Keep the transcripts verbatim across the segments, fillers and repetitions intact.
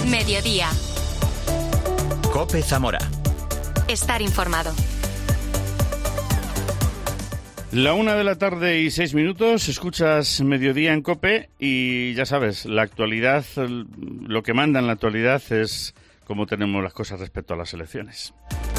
Mediodía. COPE Zamora. Estar informado. La una de la tarde y seis minutos, escuchas Mediodía en COPE y ya sabes, la actualidad, lo que manda en la actualidad es cómo tenemos las cosas respecto a las elecciones.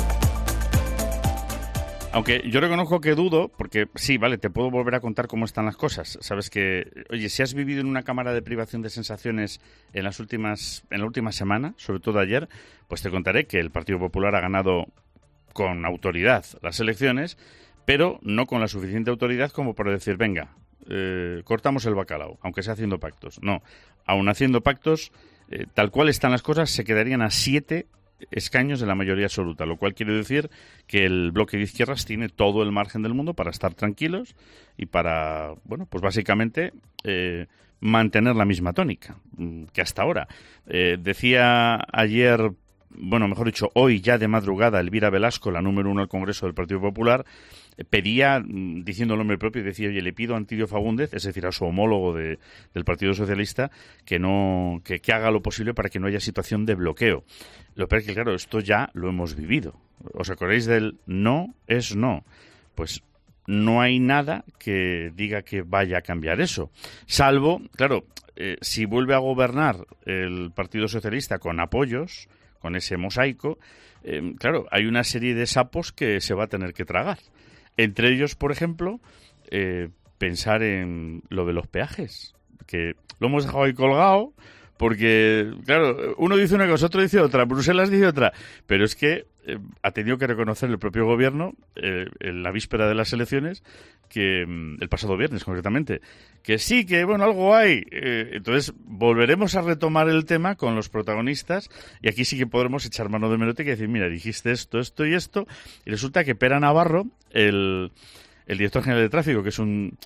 Aunque yo reconozco que dudo, porque sí, vale, te puedo volver a contar cómo están las cosas. Sabes que, oye, si has vivido en una cámara de privación de sensaciones en las últimas, en la última semana, sobre todo ayer, pues te contaré que el Partido Popular ha ganado con autoridad las elecciones, pero no con la suficiente autoridad como para decir, venga, eh, cortamos el bacalao, aunque sea haciendo pactos. No, aun haciendo pactos, eh, tal cual están las cosas, se quedarían a siete escaños de la mayoría absoluta, lo cual quiere decir que el bloque de izquierdas tiene todo el margen del mundo para estar tranquilos y para, bueno, pues básicamente eh, mantener la misma tónica que hasta ahora. Eh, decía ayer, bueno, mejor dicho, hoy ya de madrugada, Elvira Velasco, la número uno del Congreso del Partido Popular, pedía, diciendo el nombre propio, decía, oye, le pido a Antidio Fagúndez, es decir, a su homólogo de, del Partido Socialista, que no que, que haga lo posible para que no haya situación de bloqueo. Lo peor es que, claro, esto ya lo hemos vivido. ¿Os acordáis del no es no? Pues no hay nada que diga que vaya a cambiar eso. Salvo, claro, eh, si vuelve a gobernar el Partido Socialista con apoyos, con ese mosaico, eh, claro, hay una serie de sapos que se va a tener que tragar. Entre ellos, por ejemplo, eh, pensar en lo de los peajes, que lo hemos dejado ahí colgado, porque, claro, uno dice una cosa, otro dice otra, Bruselas dice otra, pero es que eh, ha tenido que reconocer el propio gobierno, eh, en la víspera de las elecciones, que el pasado viernes concretamente, que sí, que bueno, algo hay. Eh, entonces volveremos a retomar el tema con los protagonistas y aquí sí que podremos echar mano de hemeroteca y decir, mira, dijiste esto, esto y esto, y resulta que Pera Navarro, el, el director general de tráfico, que es un...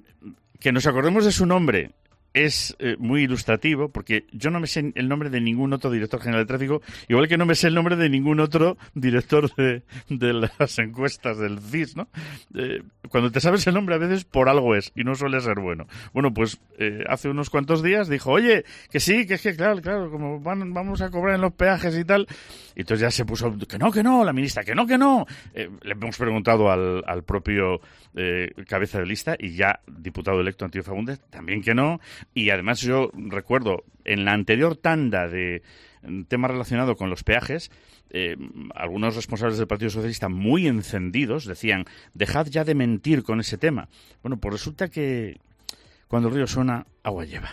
que nos acordemos de su nombre, es eh, muy ilustrativo, porque yo no me sé el nombre de ningún otro director general de tráfico, igual que no me sé el nombre de ningún otro director de, de las encuestas del C I S, ¿no? Eh, cuando te sabes el nombre a veces por algo es, y no suele ser bueno. Bueno, pues eh, hace unos cuantos días dijo, oye, que sí, que es que claro, claro, como van, vamos a cobrar en los peajes y tal, y entonces ya se puso, que no, que no, la ministra, que no, que no. Eh, le hemos preguntado al, al propio eh, cabeza de lista, y ya diputado electo Antidio Fagúndez, también que no. Y además yo recuerdo, en la anterior tanda de temas relacionados con los peajes, eh, algunos responsables del Partido Socialista muy encendidos decían, dejad ya de mentir con ese tema. Bueno, pues resulta que cuando el río suena, agua lleva.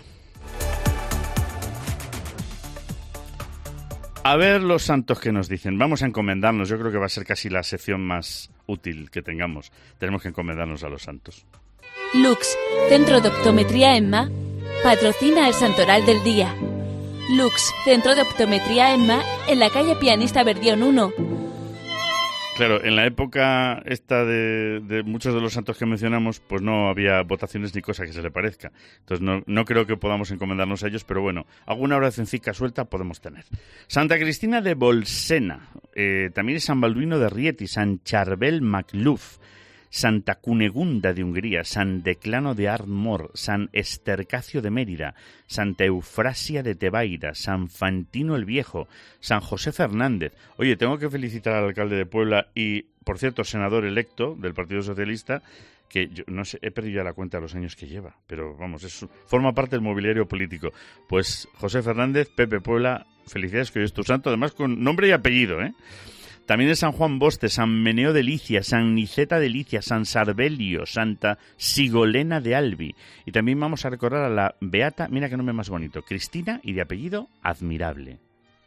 A ver los santos que nos dicen. Vamos a encomendarnos. Yo creo que va a ser casi la sección más útil que tengamos. Tenemos que encomendarnos a los santos. Lux, Centro de Optometría Emma, patrocina el Santoral del Día. Lux, Centro de Optometría Emma, en la calle Pianista Verdión uno. Claro, en la época esta de, de muchos de los santos que mencionamos, pues no había votaciones ni cosa que se le parezca. Entonces no, no creo que podamos encomendarnos a ellos, pero bueno, alguna oracioncica suelta podemos tener. Santa Cristina de Bolsena, eh, también es San Balduino de Rieti, San Charbel Macluf, Santa Cunegunda de Hungría, San Declano de Ardmor, San Estercacio de Mérida, Santa Eufrasia de Tebaida, San Fantino el Viejo, San José Fernández. Oye, tengo que felicitar al alcalde de Puebla y, por cierto, senador electo del Partido Socialista, que yo no sé, he perdido ya la cuenta de los años que lleva, pero vamos, es, forma parte del mobiliario político. Pues José Fernández, Pepe Puebla, felicidades, que hoy es tu santo, además con nombre y apellido, ¿eh? También es San Juan Boste, San Meneo de Licia, San Niceta de Licia, San Sarbelio, Santa Sigolena de Albi. Y también vamos a recordar a la beata, mira qué nombre más bonito, Cristina, y de apellido Admirable.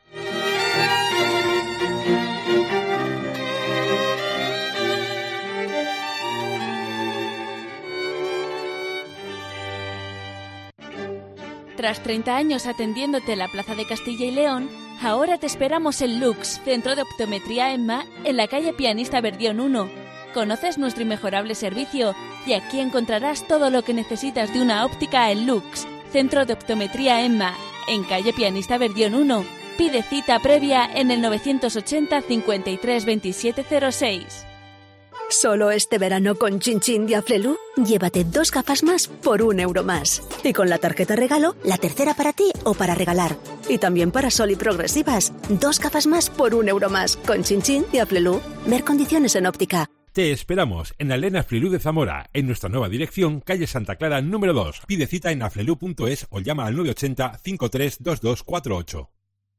Tras treinta años atendiéndote en la Plaza de Castilla y León, ahora te esperamos en Lux, Centro de Optometría Emma, en la calle Pianista Verdión uno. Conoces nuestro inmejorable servicio y aquí encontrarás todo lo que necesitas de una óptica en Lux, Centro de Optometría Emma, en calle Pianista Verdión uno. Pide cita previa en el novecientos ochenta cincuenta y tres veintisiete cero seis. Solo este verano con Chin Chin de Aflelu, llévate dos gafas más por un euro más. Y con la tarjeta regalo, la tercera para ti o para regalar. Y también para sol y progresivas. Dos gafas más por un euro más. Con Chin Chin de Aflelu. Ver condiciones en óptica. Te esperamos en la Elena Aflelu de Zamora, en nuestra nueva dirección, calle Santa Clara número dos. Pide cita en aflelu punto es o llama al nueve ochenta, cincuenta y tres, veintidós cuarenta y ocho.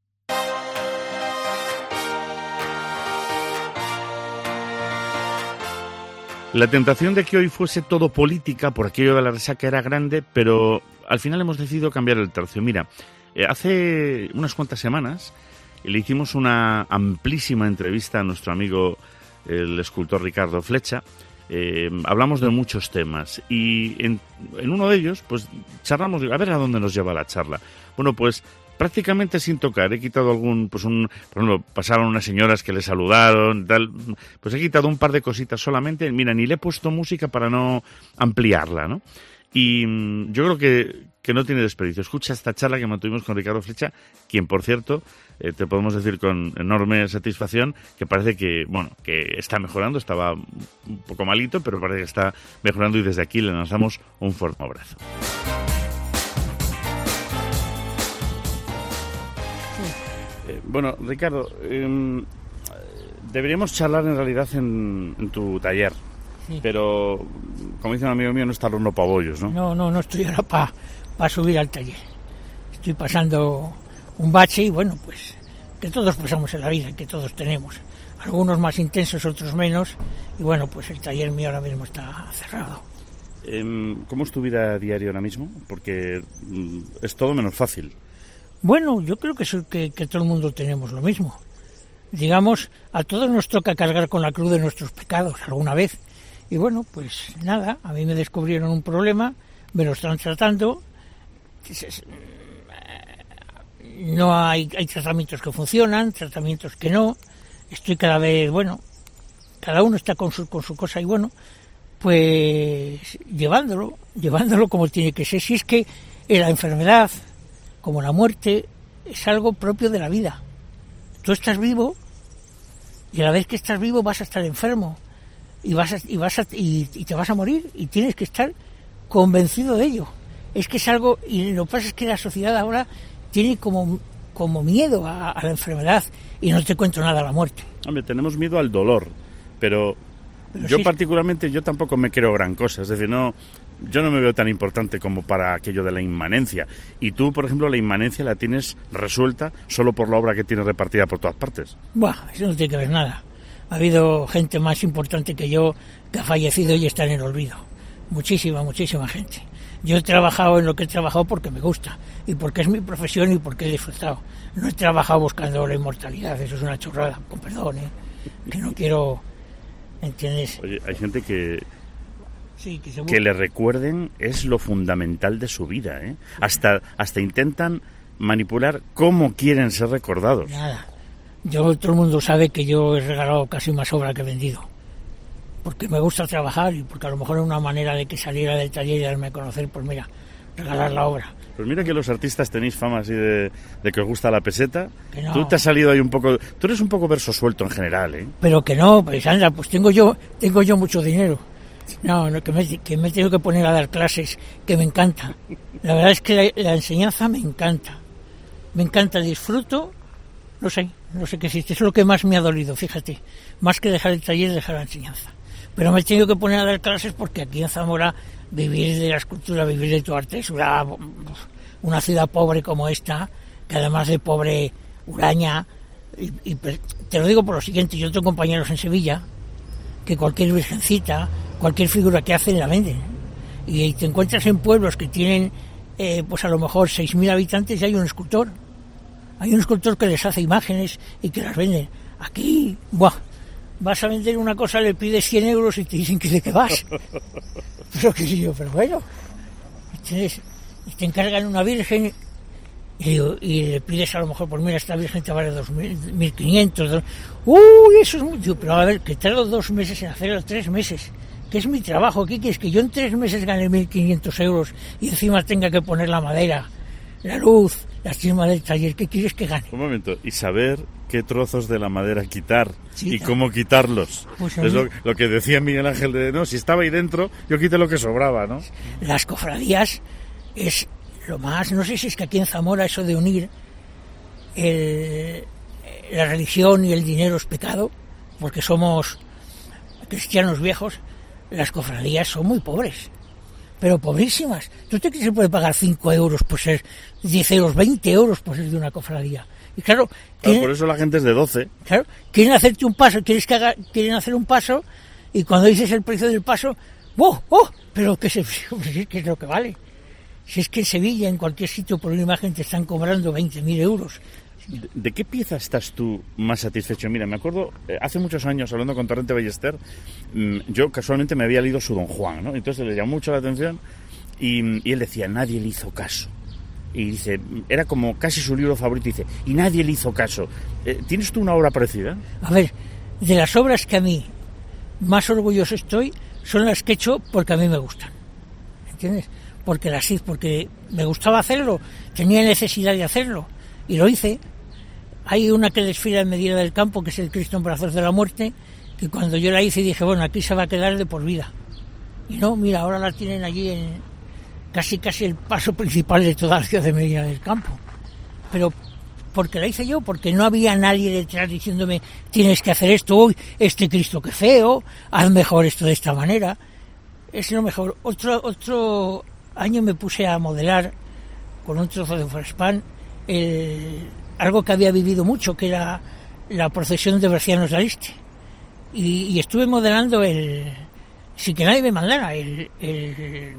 La tentación de que hoy fuese todo política por aquello de la resaca era grande, pero al final hemos decidido cambiar el tercio. Mira, eh, hace unas cuantas semanas le hicimos una amplísima entrevista a nuestro amigo el escultor Ricardo Flecha. Eh, hablamos de muchos temas y en, en uno de ellos pues charlamos, a ver a dónde nos lleva la charla. Bueno, pues prácticamente sin tocar, he quitado algún, pues un, por ejemplo, pasaron unas señoras que le saludaron, tal, pues he quitado un par de cositas solamente, mira, ni le he puesto música para no ampliarla, ¿no? Y mmm, yo creo que, que no tiene desperdicio. Escucha esta charla que mantuvimos con Ricardo Flecha, quien, por cierto, eh, te podemos decir con enorme satisfacción que parece que, bueno, que está mejorando, estaba un poco malito, pero parece que está mejorando y desde aquí le lanzamos un fuerte abrazo. Bueno, Ricardo, eh, deberíamos charlar en realidad en, en tu taller, sí. Pero, como dice un amigo mío, no está el horno para bollos, ¿no? No, no, no estoy ahora para pa subir al taller. Estoy pasando un bache y, bueno, pues, que todos pasamos en la vida, que todos tenemos. Algunos más intensos, otros menos, y, bueno, pues el taller mío ahora mismo está cerrado. Eh, ¿Cómo es tu vida diaria ahora mismo? Porque mm, es todo menos fácil. Bueno, yo creo que, es que, que todo el mundo tenemos lo mismo. Digamos, a todos nos toca cargar con la cruz de nuestros pecados alguna vez. Y bueno, pues nada, a mí me descubrieron un problema, me lo están tratando. No hay, hay tratamientos que funcionan, tratamientos que no. Estoy cada vez, bueno, cada uno está con su, con su cosa y bueno, pues llevándolo, llevándolo como tiene que ser. Si es que la enfermedad, como la muerte, es algo propio de la vida. Tú estás vivo y a la vez que estás vivo vas a estar enfermo y vas a, y vas a, y, y te vas a morir y tienes que estar convencido de ello. Es que es algo, y lo que pasa es que la sociedad ahora tiene como, como miedo a, a la enfermedad y no te cuento nada a la muerte. Hombre, tenemos miedo al dolor, pero, pero yo sí, particularmente yo tampoco me creo gran cosa, es decir, no... Yo no me veo tan importante como para aquello de la inmanencia. Y tú, por ejemplo, la inmanencia la tienes resuelta solo por la obra que tienes repartida por todas partes. Buah, eso no tiene que ver nada. Ha habido gente más importante que yo que ha fallecido y está en el olvido. Muchísima, muchísima gente. Yo he trabajado en lo que he trabajado porque me gusta y porque es mi profesión y porque he disfrutado. No he trabajado buscando la inmortalidad, eso es una chorrada, con perdón, ¿eh? Que no quiero... ¿Entiendes? Oye, hay gente que... Sí, que, se... que le recuerden es lo fundamental de su vida, ¿eh? Hasta, hasta intentan manipular cómo quieren ser recordados. Nada. Yo, todo el mundo sabe que yo he regalado casi más obra que he vendido. Porque me gusta trabajar y porque a lo mejor es una manera de que saliera del taller y darme a conocer, pues mira, regalar la obra. Pues mira que los artistas tenéis fama así de, de que os gusta la peseta. Que no. Tú te has salido ahí un poco... Tú eres un poco verso suelto en general, ¿eh? Pero que no, pues anda, pues tengo yo, tengo yo mucho dinero. No, no que, me, que me tengo que poner a dar clases, que me encanta. La verdad es que la, la enseñanza me encanta. Me encanta, disfruto, no sé, no sé qué decirte, es lo que más me ha dolido, fíjate. Más que dejar el taller, dejar la enseñanza. Pero me tengo que poner a dar clases porque aquí en Zamora vivir de la escultura, vivir de tu arte es una, una ciudad pobre como esta, que además de pobre, huraña. Y, y te lo digo por lo siguiente, yo tengo compañeros en Sevilla que cualquier virgencita, cualquier figura que hacen la venden. Y te encuentras en pueblos que tienen, eh, pues a lo mejor seis mil habitantes y hay un escultor. Hay un escultor que les hace imágenes y que las venden. Aquí, buah, vas a vender una cosa, le pides cien euros y te dicen que de qué vas. Pero que sí, yo, pero bueno. Entonces, te encargan una virgen y, y le pides a lo mejor, pues mira, esta virgen te vale dos mil quinientos. Uy, eso es mucho. Pero a ver, que tardo dos meses en hacerlo, tres meses. Que es mi trabajo. ¿Qué quieres? Que yo en tres meses gane mil quinientos euros y encima tenga que poner la madera, la luz, la cima del taller. ¿Qué quieres que gane? Un momento. Y saber qué trozos de la madera quitar sí, y cómo quitarlos. Pues es lo, lo que decía Miguel Ángel de, no, si estaba ahí dentro, yo quité lo que sobraba, ¿no? Las cofradías es lo más, no sé si es que aquí en Zamora eso de unir el, la religión y el dinero es pecado, porque somos cristianos viejos, las cofradías son muy pobres, pero pobrísimas. ¿Tú te crees que se puede pagar cinco euros por ser, diez euros, veinte euros por ser de una cofradía? Y claro, claro quieren, por eso la gente es de doce. Claro, quieren hacerte un paso, quieres que haga, quieren hacer un paso, y cuando dices el precio del paso, ¡oh, oh! Pero ¿qué, se, ¿qué es lo que vale? Si es que en Sevilla, en cualquier sitio por una imagen te están cobrando veinte mil euros. ¿De, ¿De qué pieza estás tú más satisfecho? Mira, me acuerdo, eh, hace muchos años, hablando con Torrente Ballester, mmm, yo casualmente me había leído su Don Juan, ¿no? Entonces le llamó mucho la atención y, y él decía, nadie le hizo caso. Y dice, era como casi su libro favorito, y dice, y nadie le hizo caso. Eh, ¿Tienes tú una obra parecida? A ver, de las obras que a mí más orgulloso estoy, son las que he hecho porque a mí me gustan. ¿Entiendes? Porque las hice, porque me gustaba hacerlo, tenía necesidad de hacerlo, y lo hice. Hay una que desfila en Medina del Campo, que es el Cristo en brazos de la muerte, que cuando yo la hice dije, bueno, aquí se va a quedar de por vida. Y no, mira, ahora la tienen allí en casi casi el paso principal de toda la ciudad de Medina del Campo. Pero porque la hice yo, porque no había nadie detrás diciéndome, tienes que hacer esto, uy, este Cristo que feo, haz mejor esto de esta manera. Es lo mejor. Otro otro año me puse a modelar con un trozo de Fraspan el, algo que había vivido mucho, que era la procesión de Bercianos de Aliste. Y, y estuve modelando el, sin que nadie me mandara, el, el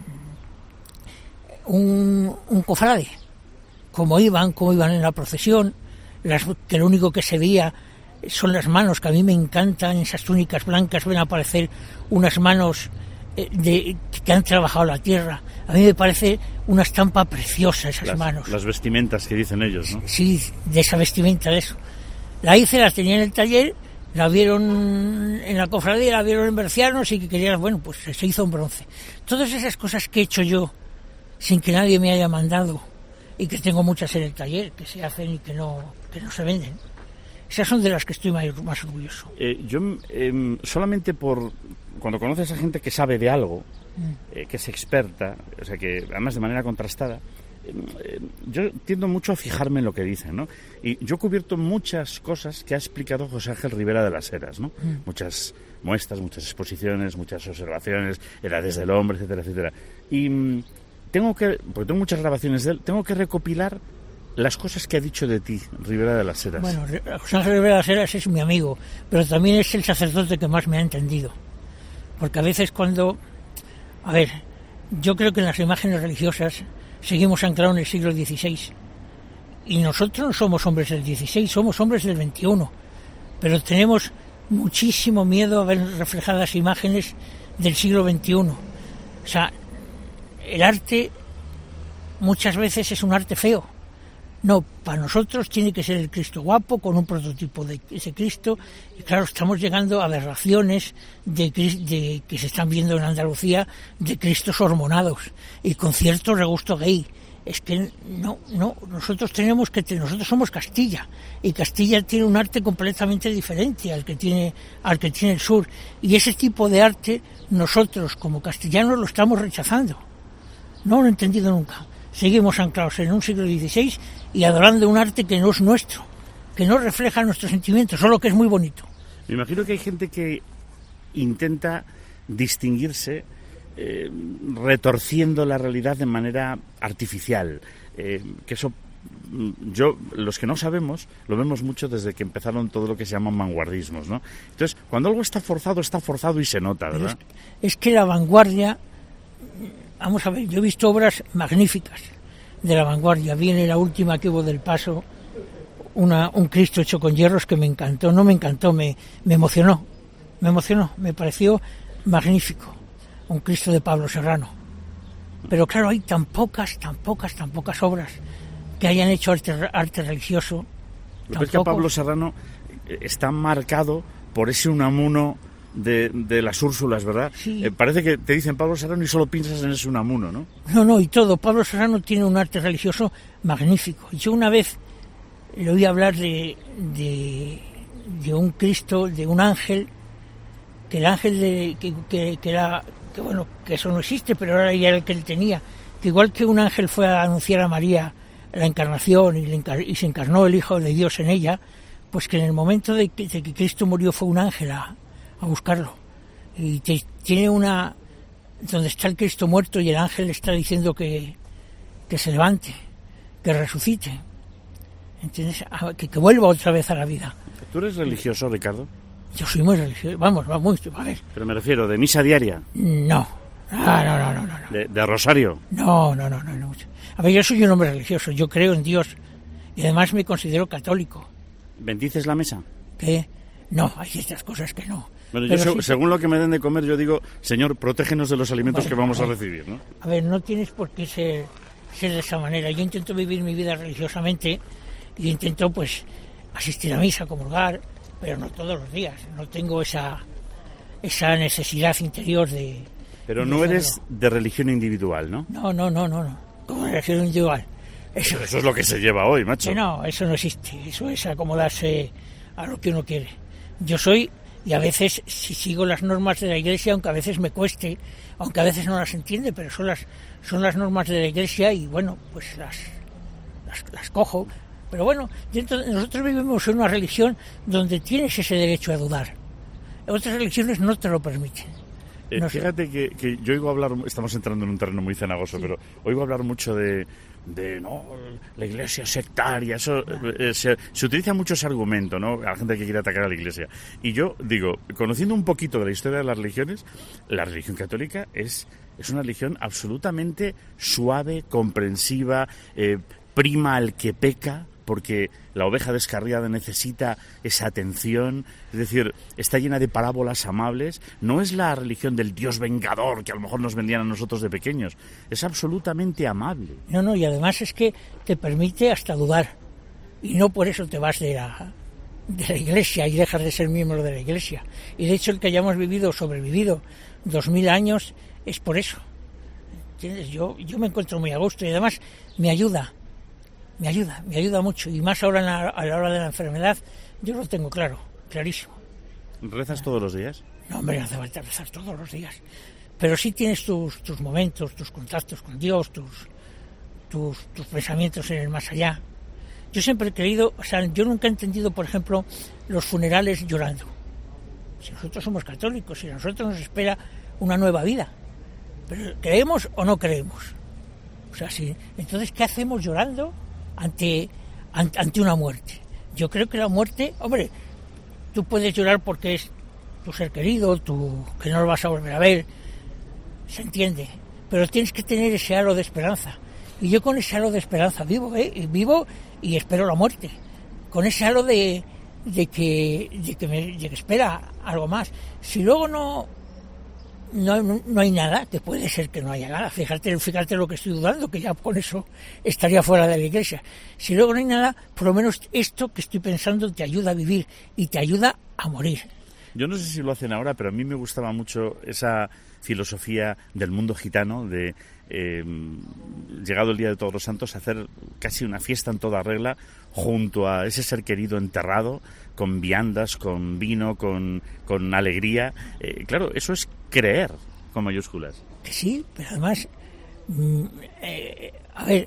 un, un cofrade, cómo iban, cómo iban en la procesión, las, que lo único que se veía son las manos, que a mí me encantan, esas túnicas blancas ven a aparecer unas manos eh, de, que han trabajado la tierra. A mí me parece una estampa preciosa esas las, manos. Las vestimentas que dicen ellos, ¿no? Sí, de esa vestimenta, de eso. La hice, la tenía en el taller, la vieron en la cofradía, la vieron en Bercianos y que querían, bueno, pues se hizo en bronce. Todas esas cosas que he hecho yo, sin que nadie me haya mandado, y que tengo muchas en el taller, que se hacen y que no, que no se venden. Esas son de las que estoy más, más orgulloso. Eh, yo, eh, solamente por... Cuando conoces a gente que sabe de algo, mm. eh, que es experta, o sea, que además de manera contrastada, eh, yo tiendo mucho a fijarme en lo que dicen, ¿no? Y yo he cubierto muchas cosas que ha explicado José Ángel Rivera de las Heras, ¿no? Mm. Muchas muestras, muchas exposiciones, muchas observaciones, edades del hombre, etcétera, etcétera. Y... Mm, tengo que, porque tengo muchas grabaciones de él, tengo que recopilar las cosas que ha dicho de ti, Rivera de las Heras. Bueno, José Ángel Rivera de las Heras es mi amigo, pero también es el sacerdote que más me ha entendido. Porque a veces cuando... A ver, yo creo que en las imágenes religiosas seguimos anclados en el siglo dieciséis. Y nosotros no somos hombres del dieciséis, somos hombres del veintiuno. Pero tenemos muchísimo miedo a ver reflejadas imágenes del siglo veintiuno. O sea, el arte muchas veces es un arte feo. No, para nosotros tiene que ser el Cristo guapo, con un prototipo de ese Cristo. Y claro, estamos llegando a aberraciones de, de, que se están viendo en Andalucía, de Cristos hormonados y con cierto regusto gay. Es que no, no, nosotros tenemos que, nosotros somos Castilla, y Castilla tiene un arte completamente diferente al que tiene, al que tiene el sur. Y ese tipo de arte, nosotros como castellanos lo estamos rechazando. No lo he entendido nunca. Seguimos anclados en un siglo dieciséis y adorando un arte que no es nuestro, que no refleja nuestros sentimientos, solo que es muy bonito. Me imagino que hay gente que intenta distinguirse eh, retorciendo la realidad de manera artificial, eh, que eso yo, los que no sabemos, lo vemos mucho desde que empezaron todo lo que se llaman vanguardismos, ¿no? Entonces, cuando algo está forzado, está forzado y se nota, ¿verdad? Es, es que la vanguardia... Vamos a ver, yo he visto obras magníficas de la vanguardia. Viene la última que hubo del Paso, una, un Cristo hecho con hierros que me encantó. No me encantó, me, me emocionó. Me emocionó, me pareció magnífico. Un Cristo de Pablo Serrano. Pero claro, hay tan pocas, tan pocas, tan pocas obras que hayan hecho arte, arte religioso. Lo que es que Pablo Serrano está marcado por ese Unamuno De, de las Úrsulas, ¿verdad? Sí. Eh, parece que te dicen Pablo Serrano y solo piensas en ese Unamuno, ¿no? No, no, y todo. Pablo Serrano tiene un arte religioso magnífico. Yo una vez le oí hablar de, de, de un Cristo, de un ángel, que el ángel de, que, que, que era, que bueno, que eso no existe, pero ahora ya era el que él tenía, que igual que un ángel fue a anunciar a María la encarnación y, encar- y se encarnó el Hijo de Dios en ella, pues que en el momento de que, de que Cristo murió fue un ángel a, a buscarlo. Y te, tiene una... donde está el Cristo muerto y el ángel está diciendo que, que se levante, que resucite, ¿entiendes? Que, que vuelva otra vez a la vida. ¿Tú eres religioso, Ricardo? Yo soy muy religioso, vamos, vamos, a ver. Pero me refiero, ¿de misa diaria? No, no, no, no, no. no. ¿De, de rosario? No, no, no, no, no. A ver, yo soy un hombre religioso, yo creo en Dios y además me considero católico. ¿Bendices la mesa? ¿Qué? No, hay estas cosas que no. Bueno, yo, Pero se, sí, según lo que me den de comer, yo digo, Señor, protégenos de los alimentos bueno, que vamos a, a ver, recibir, ¿no? A ver, no tienes por qué ser, ser de esa manera. Yo intento vivir mi vida religiosamente y intento, pues, asistir a misa, comulgar, pero no todos los días. No tengo esa, esa necesidad interior de... Pero de no hacerlo. eres de religión individual, ¿no? No, no, no, no, no. Como religión individual. Eso, Pero eso es lo que se lleva hoy, macho. que no, eso no existe. Eso es acomodarse a lo que uno quiere. Yo soy... Y a veces, si sigo las normas de la Iglesia, aunque a veces me cueste, aunque a veces no las entiende, pero son las son las normas de la Iglesia y, bueno, pues las, las, las cojo. Pero bueno, dentro de nosotros vivimos en una religión donde tienes ese derecho a dudar. Otras religiones no te lo permiten. Eh, No sé. fíjate que, que yo oigo hablar, estamos entrando en un terreno muy cenagoso, Sí. pero oigo hablar mucho de, de no, la iglesia sectaria, eso eh, se, se utiliza mucho ese argumento, ¿no? A la gente que quiere atacar a la iglesia. Y yo digo, conociendo un poquito de la historia de las religiones, la religión católica es, es una religión absolutamente suave, comprensiva, eh, prima al que peca, porque la oveja descarriada necesita esa atención, es decir, está llena de parábolas amables. No es la religión del Dios vengador que a lo mejor nos vendían a nosotros de pequeños, es absolutamente amable. No, no, y además es que te permite hasta dudar. Y no por eso te vas de la, de la Iglesia y dejas de ser miembro de la Iglesia. Y de hecho el que hayamos vivido, sobrevivido dos mil años, es por eso. ¿Entiendes? Yo, yo me encuentro muy a gusto y además me ayuda. Me ayuda, me ayuda mucho. Y más ahora en la, a la hora de la enfermedad, yo lo tengo claro, clarísimo. ¿Rezas todos los días? No, hombre, no hace falta rezar todos los días. Pero sí tienes tus, tus momentos, tus contactos con Dios, tus, tus, tus pensamientos en el más allá. Yo siempre he creído, o sea, yo nunca he entendido, por ejemplo, los funerales llorando. Si nosotros somos católicos, si a nosotros nos espera una nueva vida. Pero ¿creemos o no creemos? O sea, sí. Entonces, ¿qué hacemos llorando ante, ante, ante una muerte? Yo creo que la muerte, hombre, tú puedes llorar porque es tu ser querido, tu, que no lo vas a volver a ver, se entiende, pero tienes que tener ese halo de esperanza. Y yo con ese halo de esperanza vivo, ¿eh? Y vivo y espero la muerte, con ese halo de, de, que, de, que me, de que espera algo más. Si luego no, no, no hay nada, que puede ser que no haya nada, fíjate, fíjate lo que estoy dudando, que ya con eso estaría fuera de la iglesia. Si luego no hay nada, por lo menos esto que estoy pensando te ayuda a vivir y te ayuda a morir. Yo no sé si lo hacen ahora, pero a mí me gustaba mucho esa filosofía del mundo gitano de, eh, llegado el Día de Todos los Santos, hacer casi una fiesta en toda regla junto a ese ser querido enterrado, con viandas, con vino, con, con alegría. Eh, claro, eso es creer, con mayúsculas. Que sí, pero además, mm, eh, a ver,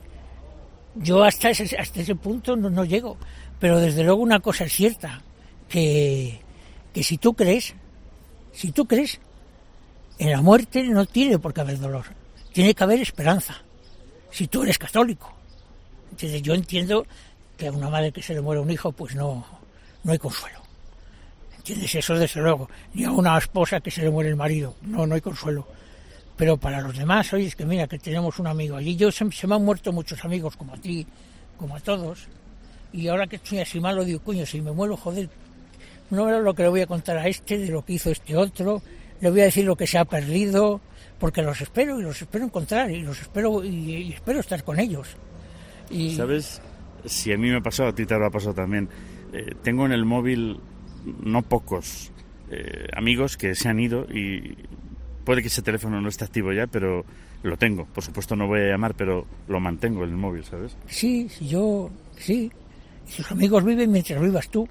yo hasta ese, hasta ese punto no, no llego, pero desde luego una cosa es cierta, que... que si tú crees, si tú crees, en la muerte no tiene por qué haber dolor, tiene que haber esperanza, si tú eres católico. Entonces yo entiendo que a una madre que se le muere un hijo, pues no, no hay consuelo. ¿Entiendes? Eso desde luego. Ni a una esposa que se le muere el marido, no, no hay consuelo. Pero para los demás, oye, es que mira, que tenemos un amigo allí, yo se, se me han muerto muchos amigos, como a ti, como a todos, y ahora que estoy así malo, digo, coño, si me muero, joder, no es lo que le voy a contar a este, de lo que hizo este otro, le voy a decir lo que se ha perdido, porque los espero y los espero encontrar y los espero y, y espero estar con ellos. Y... ¿Sabes? Si a mí me ha pasado, a ti te habrá pasado también. Eh, tengo en el móvil no pocos eh, amigos que se han ido y puede que ese teléfono no esté activo ya, pero lo tengo. Por supuesto no voy a llamar, pero lo mantengo en el móvil, ¿sabes? Sí, sí, yo, sí. Y sus amigos viven mientras vivas tú.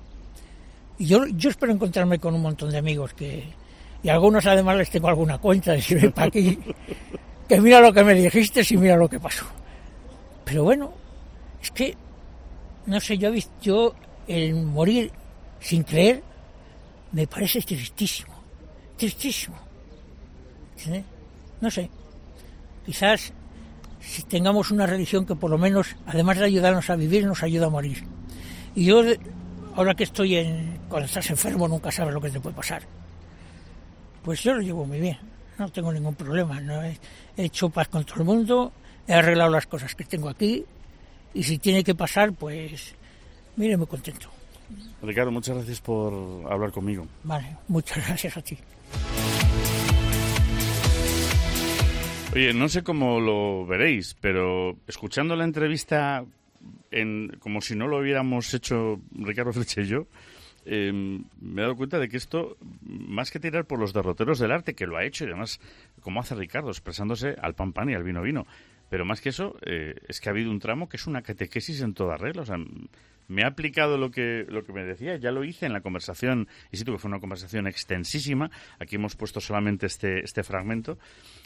Y yo, yo espero encontrarme con un montón de amigos que... Y algunos además les tengo alguna cuenta, decir, ven para aquí, que mira lo que me dijiste y mira lo que pasó. Pero bueno, Es que, no sé, yo he visto, yo el morir sin creer me parece tristísimo, tristísimo. ¿Sí? No sé, quizás si tengamos una religión que por lo menos, además de ayudarnos a vivir, nos ayuda a morir. Y yo, ahora que estoy en, cuando estás enfermo nunca sabes lo que te puede pasar. Pues yo lo llevo muy bien, no tengo ningún problema, no he, he hecho paz con todo el mundo, he arreglado las cosas que tengo aquí, y si tiene que pasar, pues, mire, muy contento. Ricardo, muchas gracias por hablar conmigo. Vale, muchas gracias a ti. Oye, no sé cómo lo veréis, pero escuchando la entrevista, en, como si no lo hubiéramos hecho Ricardo Flecha y yo, eh, me he dado cuenta de que esto, más que tirar por los derroteros del arte, que lo ha hecho, y además, como hace Ricardo, expresándose al pan pan y al vino vino, pero más que eso, eh, es que ha habido un tramo que es una catequesis en toda regla. O sea, me ha aplicado lo que lo que me decía, ya lo hice en la conversación, y sí, que fue una conversación extensísima, aquí hemos puesto solamente este, este fragmento,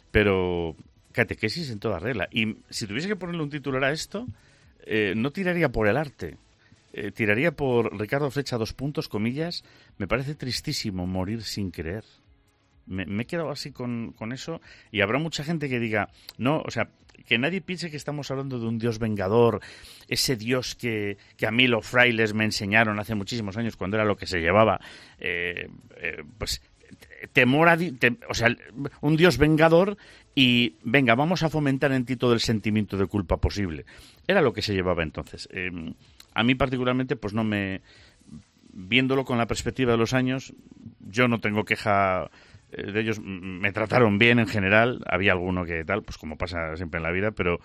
pero catequesis en toda regla. Y si tuviese que ponerle un titular a esto, eh, no tiraría por el arte, eh, tiraría por Ricardo Flecha, dos puntos, comillas, me parece tristísimo morir sin creer. Me, me he quedado así con, con eso, y habrá mucha gente que diga, no, o sea, que nadie piense que estamos hablando de un Dios vengador, ese Dios que, que a mí los frailes me enseñaron hace muchísimos años, cuando era lo que se llevaba, eh, eh, pues temor a, te, o sea, un Dios vengador, y venga, vamos a fomentar en ti todo el sentimiento de culpa posible. Era lo que se llevaba entonces. Eh, a mí particularmente, pues no me, viéndolo con la perspectiva de los años, yo no tengo queja de ellos. Me trataron bien en general, había alguno que tal, pues como pasa siempre en la vida, pero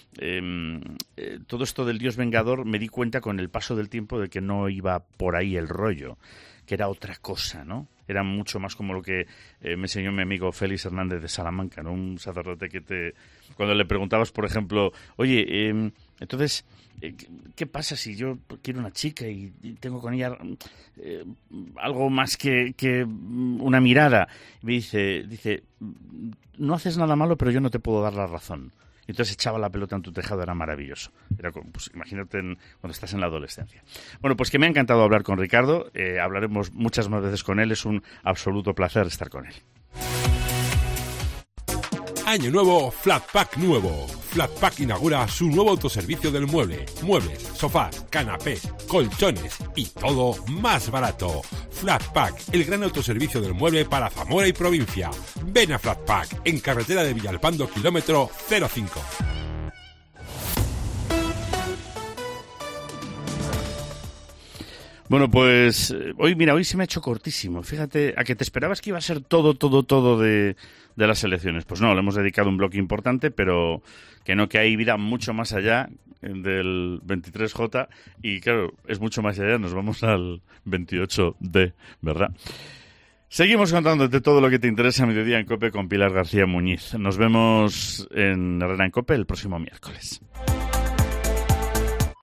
eh, eh, todo esto del Dios vengador me di cuenta con el paso del tiempo de que no iba por ahí el rollo, que era otra cosa, ¿no? Era mucho más como lo que eh, me enseñó mi amigo Félix Hernández de Salamanca, ¿no? Un sacerdote que te... Cuando le preguntabas, por ejemplo, oye, eh, entonces, eh, ¿qué pasa si yo quiero una chica y, y tengo con ella eh, algo más que, que una mirada? Y me dice, dice, no haces nada malo, pero yo no te puedo dar la razón. Y entonces echaba la pelota en tu tejado, era maravilloso. Era como, pues, imagínate en, cuando estás en la adolescencia. Bueno, pues que me ha encantado hablar con Ricardo. Eh, hablaremos muchas más veces con él. Es un absoluto placer estar con él. Año nuevo, Flatpack nuevo. Flatpack inaugura su nuevo autoservicio del mueble. Muebles, sofás, canapés, colchones y todo más barato. Flatpack, el gran autoservicio del mueble para Zamora y provincia. Ven a Flatpack, en carretera de Villalpando, kilómetro cero cinco. Bueno, pues eh, hoy, mira, hoy se me ha hecho cortísimo. Fíjate, a que te esperabas que iba a ser todo, todo, todo de, de las elecciones. Pues no, le hemos dedicado un bloque importante, pero que no, que hay vida mucho más allá del veintitrés J, y claro, es mucho más allá, nos vamos al veintiocho D, ¿verdad? Seguimos contándote todo lo que te interesa a Mediodía en COPE con Pilar García Muñiz. Nos vemos en Herrera en COPE el próximo miércoles.